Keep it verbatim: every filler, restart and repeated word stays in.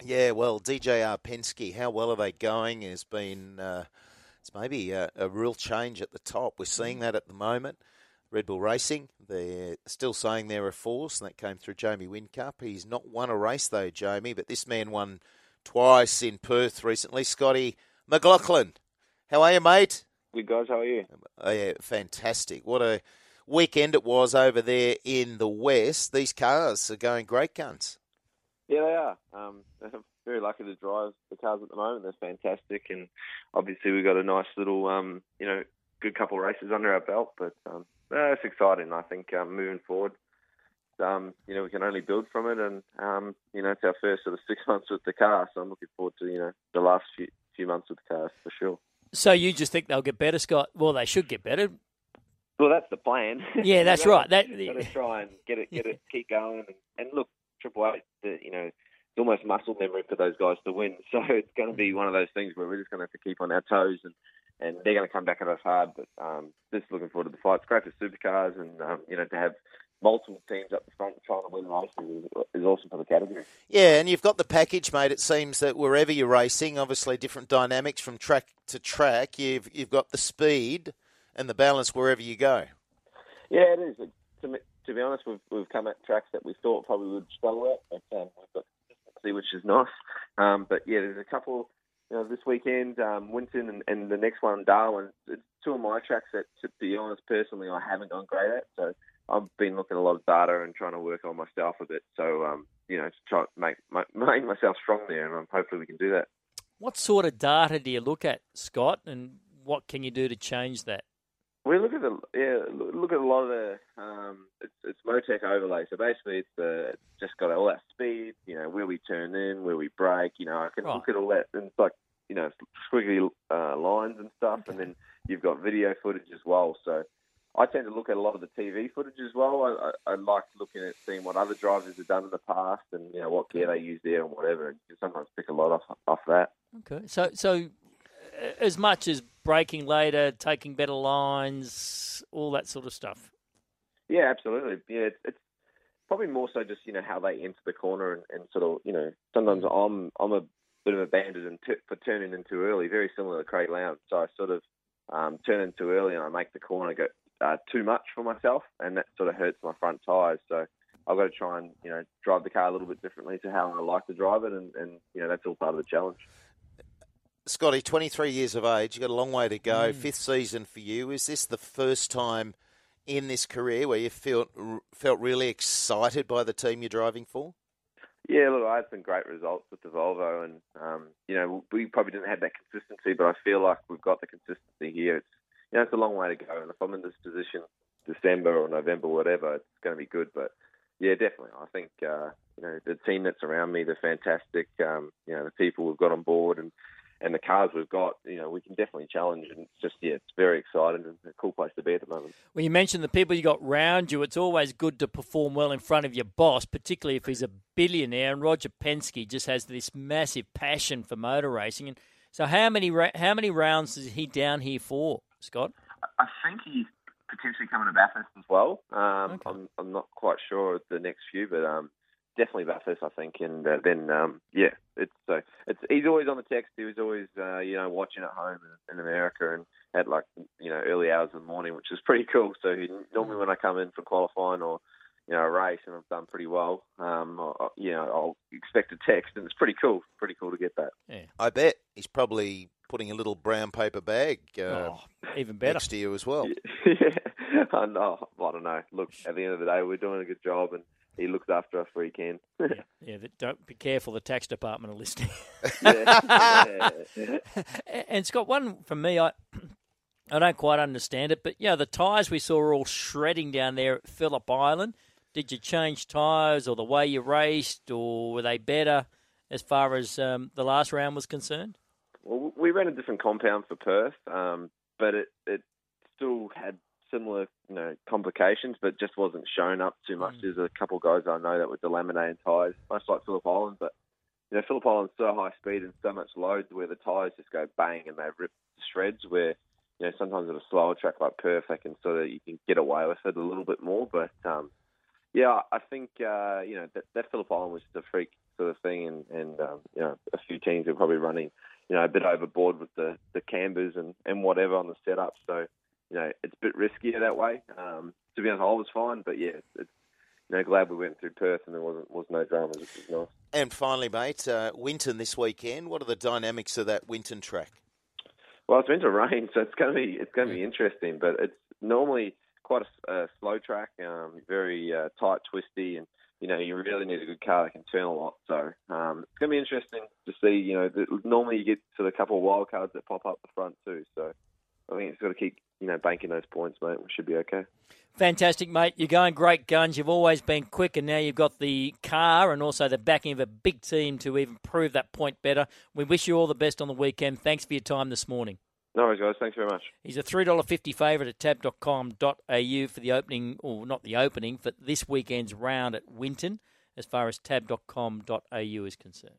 Yeah, well, D J R Penske, how well are they going has been, uh, it's maybe a, a real change at the top. We're seeing that at the moment. Red Bull Racing, they're still saying they're a force, and that came through Jamie Whincup. He's not won a race, though, Jamie, but this man won twice in Perth recently. Scotty McLaughlin, how are you, mate? Good, guys. How are you? Oh, yeah, fantastic. What a weekend it was over there in the West. These cars are going great guns. Yeah, they are. Um, I'm very lucky to drive the cars at the moment. They're fantastic, and obviously we've got a nice little, um, you know, good couple of races under our belt, but um, uh, it's exciting. I think um, moving forward, um, you know, we can only build from it, and um, you know, it's our first sort of six months with the car, so I'm looking forward to you know the last few few months with the cars for sure. So you just think they'll get better, Scott? Well, they should get better. Well, that's the plan. Yeah, that's gotta, right. That got to try and get it, get it, keep going, and, and look, Triple Eight, the, you know, it's almost muscle memory for those guys to win. So it's going to be one of those things where we're just going to have to keep on our toes, and, and they're going to come back at us hard. But um, just looking forward to the fight. It's great for supercars, and um, you know, to have multiple teams up the front trying to win races is, is awesome for the category. Yeah, and you've got the package, mate. It seems that wherever you're racing, obviously different dynamics from track to track. You've you've got the speed and the balance wherever you go. Yeah, it is. To, me, to be honest, we've we've come at tracks that we thought probably would struggle at, but um, we've got consistency, which is nice. Um, but yeah, there's a couple. You know, this weekend, um, Winton and, and the next one, Darwin. It's two of my tracks that, to be honest, personally, I haven't gone great at. So I've been looking at a lot of data and trying to work on myself a bit. So um, you know, to try to make make myself strong there, and um, hopefully we can do that. What sort of data do you look at, Scott, and what can you do to change that? We look at the yeah, look at a lot of the um, it's, it's Motec overlay. So basically, it's the it's just got all that speed. You know, where we turn in, where we brake. You know, I can Right. look at all that, and it's like you know, squiggly uh, lines and stuff. Okay. And then you've got video footage as well. So I tend to look at a lot of the T V footage as well. I, I, I like looking at seeing what other drivers have done in the past, and you know what gear they use there and whatever. And you can sometimes pick a lot off off that. Okay, so so as much as braking later, taking better lines, all that sort of stuff. Yeah, absolutely. Yeah, it's, it's probably more so just you know how they enter the corner and, and sort of you know sometimes I'm I'm a bit of a bandit and t- for turning in too early, very similar to Craig Lowndes. So I sort of um, turn in too early and I make the corner go uh, too much for myself, and that sort of hurts my front tyres. So I've got to try and you know drive the car a little bit differently to how I like to drive it, and, and you know that's all part of the challenge. Scotty, twenty-three years of age, you've got a long way to go. Mm. Fifth season for you. Is this the first time in this career where you felt felt really excited by the team you're driving for? Yeah, look, I had some great results with the Volvo, and um, you know we probably didn't have that consistency, but I feel like we've got the consistency here. It's you know it's a long way to go, and if I'm in this position December or November, whatever, it's going to be good. But yeah, definitely, I think uh, you know the team that's around me, they're fantastic. Um, you know the people we've got on board, and and the cars we've got, you know, we can definitely challenge. And it's just, yeah, it's very exciting and a cool place to be at the moment. When you mention the people you got round you, it's always good to perform well in front of your boss, particularly if he's a billionaire. And Roger Penske just has this massive passion for motor racing. And so how many how many rounds is he down here for, Scott? I think he's potentially coming to Bathurst as well. Um, Okay. I'm, I'm not quite sure of the next few, but um, definitely Bathurst, I think. And uh, then, um, yeah, it's uh, it's he's always on the text. He was always, uh, you know, watching at home in, in America and at like, you know, early hours of the morning, which is pretty cool. So he, normally when I come in for qualifying or, you know, a race and I've done pretty well, um, I, you know, I'll expect a text, and it's pretty cool. Pretty cool to get that. Yeah. I bet he's probably putting a little brown paper bag uh, Oh, even better. next to you as well. Yeah, I know. I don't know. Look, at the end of the day, we're doing a good job, and he looks after us where he can. yeah, yeah. that- Don't be careful. The tax department are listening. Yeah. And Scott, one from me, I I don't quite understand it, but yeah, the tyres we saw were all shredding down there at Phillip Island. Did you change tyres, or the way you raced, or were they better as far as um, the last round was concerned? Well, we ran a different compound for Perth, um, but it, it still had similar, you know, complications, but just wasn't shown up too much. Mm. There's a couple of guys I know that were delaminating tyres, much like Phillip Island, but you know, Phillip Island's so high speed and so much load where the tyres just go bang and they rip to shreds. Where you know sometimes at a slower track like Perth, they can sort of you can get away with it a little bit more. But um, yeah, I think uh, you know that, that Phillip Island was just a freak sort of thing, and, and um, you know, a few teams are probably running, you know, a bit overboard with the, the cambers and, and whatever on the setup. So, you know, it's a bit riskier that way. Um, to be honest, I was fine, but yeah, it's, it's you know, glad we went through Perth and there wasn't was no dramas, which was nice. And finally, mate, uh, Winton this weekend. What are the dynamics of that Winton track? Well, it's meant to rain, so it's going to be it's going to be interesting. But it's normally quite a, a slow track, um, very uh, tight, twisty, and you know you really need a good car that can turn a lot. So um, it's going to be interesting to see. You know, the, normally you get to the couple of wild cards that pop up the front too. So I think it's got to keep you know banking those points, mate. We should be okay. Fantastic, mate. You're going great guns. You've always been quick, and now you've got the car and also the backing of a big team to even prove that point better. We wish you all the best on the weekend. Thanks for your time this morning. No worries, guys. Thanks very much. He's a three dollars fifty favourite at tab dot com dot a u for the opening, or not the opening, for this weekend's round at Winton, as far as tab dot com dot a u is concerned.